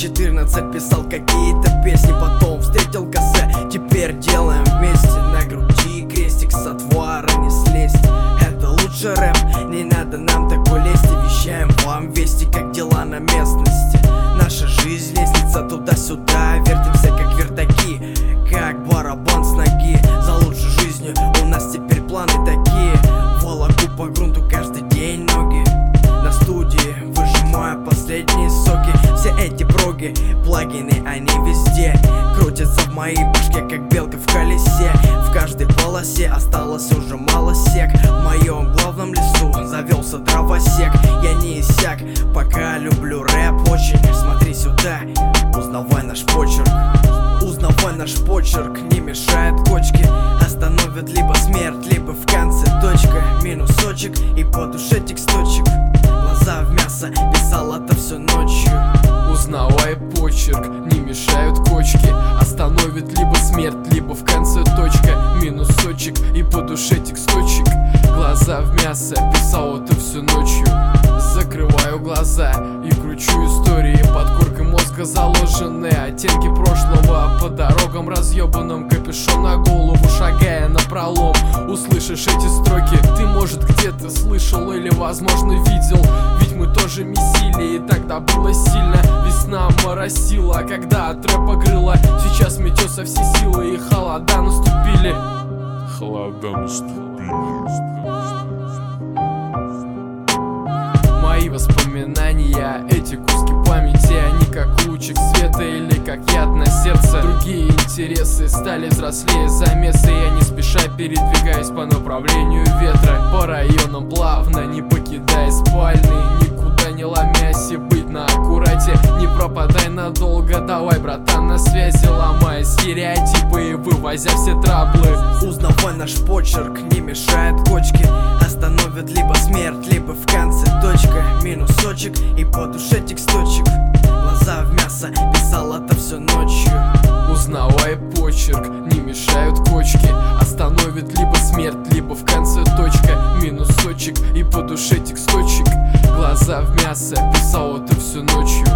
14 писал какие-то песни, потом встретил косе. Теперь делаем вместе, на груди крестик с отвара не слезть. Это лучше рэп, не надо нам такой лести. Вещаем вам вести, как дела на местности. Наша жизнь лестница туда-сюда, вертимся как вертаки, как барабан с ноги. За лучшей жизнью у нас теперь планы такие. Волоку по грунту каждый день ноги. На студии выжимаю последние соки. Все эти проги, плагины, они везде крутятся в моей башке, как белка в колесе. В каждой полосе осталось уже мало сек. В моем главном лесу завелся дровосек. Я не иссяк, пока люблю рэп очень. Смотри сюда, узнавай наш почерк. Узнавай наш почерк, не мешает кочки. Остановит либо смерть, либо в конце точка. Минусочек и по душе тексточек. Глаза в мясо, писал это все ночью. Узнавай почерк, не мешают кочки. Остановит либо смерть, либо в конце точка. Минусочек и по душе тексточек. Глаза в мясо, писал это всю ночью. Закрываю глаза и кручу истории. Под коркой мозга заложены оттенки прошлого. По дорогам разъебанным, капюшон на голову, шагая напролом. Услышишь эти строки, ты, может, где-то слышал или, возможно, видел. Ведь мы тоже месили, и тогда было сильно. Весна моросила, когда от рэпа крыло. Сейчас метет со всей силы, и холода наступили. Мои воспоминания, эти куски памяти, они как лучик света или как яд на сердце. Другие интересы стали взрослее замеса. Я не спеша передвигаюсь по направлению ветра, по районам плавно, не покидая спальни, никуда не ломясь и быть на аккурате. Не пропадай надолго, давай, братан, на связи, ломая стереотипы и вывозя все траблы. Узнавай наш почерк, не мешает кочки. Остановит либо смерть, либо в конце точка. Минусочек и по душе тексточек. Глаза в мясо, писал это все ночью. Узнавай почерк, не мешают кочки. Остановит либо смерть, либо в конце точка. Минусочек и по душе тексточек. Глаза в мясо, писал это всю ночью.